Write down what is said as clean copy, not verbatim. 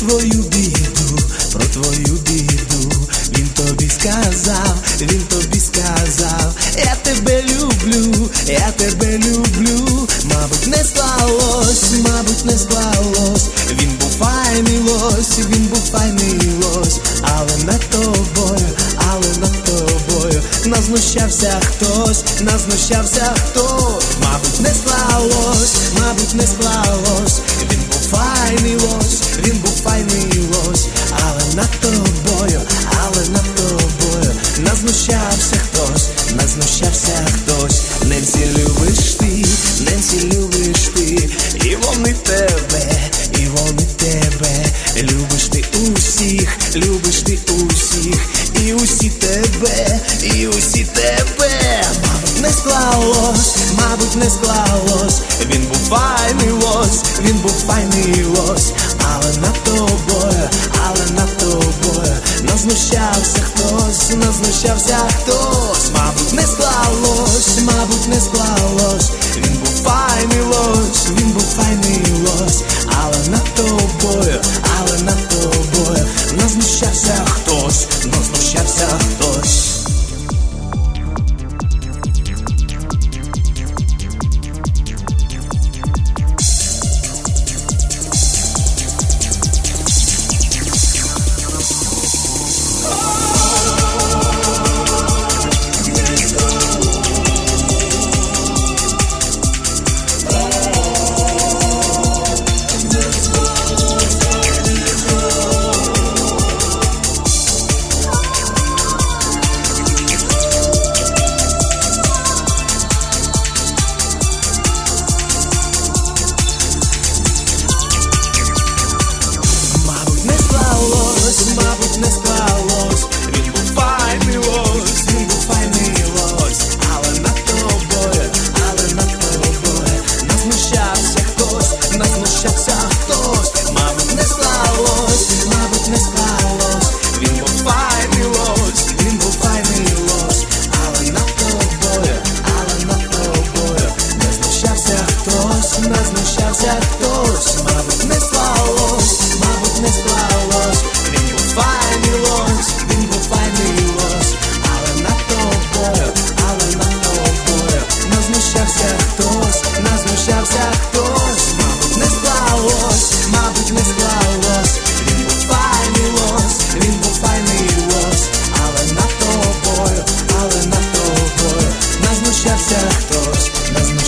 твою біду, про твою біду. Він тобі сказав, я тебе люблю, я тебе люблю. Мабуть, не склалось, він був файний лось, він був файний лось. Але над тобою назнущався хтось. Мабуть, не склалось, він був файний лось, але над тобою назнущався хтось. Ненсі, любиш ти, і вони тебе, любиш ти усіх, і усі тебе. Мабуть, не склалось, він був файний лось, але над тобою назнущався хтось. Мабуть, не склалось, він був файний лось, але над тобою назнущався хтось. Мабуть, не склалось, він був файний лось, але над тобою назнущався хтось. Мабуть, не склалось, він був файний лось, але над тобою назнущався хтось. Мабуть, не склалось, він був файний лось, але над тобою назнущався хтось. Мабуть, не склалось, він був файний лось, але над тобою назнущався хтось.